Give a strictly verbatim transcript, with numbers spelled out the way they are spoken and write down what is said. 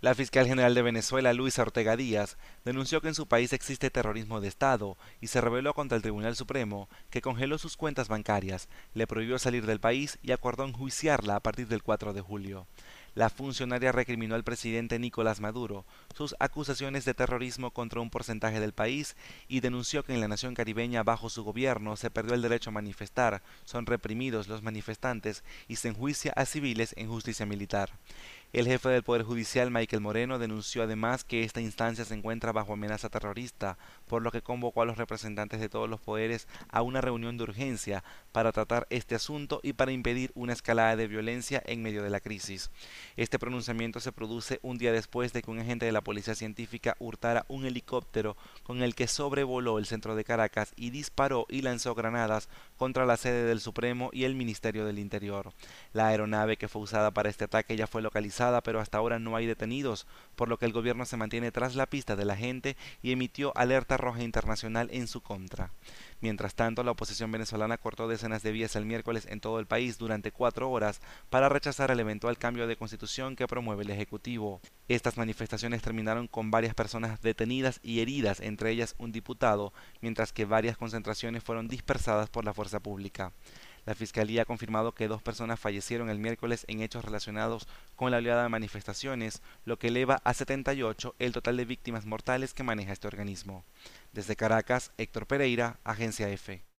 La fiscal general de Venezuela, Luisa Ortega Díaz, denunció que en su país existe terrorismo de Estado y se rebeló contra el Tribunal Supremo, que congeló sus cuentas bancarias, le prohibió salir del país y acordó enjuiciarla a partir del cuatro de julio. La funcionaria recriminó al presidente Nicolás Maduro sus acusaciones de terrorismo contra un porcentaje del país y denunció que en la nación caribeña bajo su gobierno se perdió el derecho a manifestar, son reprimidos los manifestantes y se enjuicia a civiles en justicia militar. El jefe del Poder Judicial, Michael Moreno, denunció además que esta instancia se encuentra bajo amenaza terrorista, por lo que convocó a los representantes de todos los poderes a una reunión de urgencia para tratar este asunto y para impedir una escalada de violencia en medio de la crisis. Este pronunciamiento se produce un día después de que un agente de la Policía Científica hurtara un helicóptero con el que sobrevoló el centro de Caracas y disparó y lanzó granadas contra la sede del Supremo y el Ministerio del Interior. La aeronave que fue usada para este ataque ya fue localizada, pero hasta ahora no hay detenidos, por lo que el gobierno se mantiene tras la pista del agente y emitió alerta roja internacional en su contra. Mientras tanto, la oposición venezolana cortó decenas de vías el miércoles en todo el país durante cuatro horas para rechazar el eventual cambio de constitución que promueve el Ejecutivo. Estas manifestaciones terminaron con varias personas detenidas y heridas, entre ellas un diputado, mientras que varias concentraciones fueron dispersadas por la fuerza pública. La Fiscalía ha confirmado que dos personas fallecieron el miércoles en hechos relacionados con la oleada de manifestaciones, lo que eleva a setenta y ocho el total de víctimas mortales que maneja este organismo. Desde Caracas, Héctor Pereira, Agencia Efe.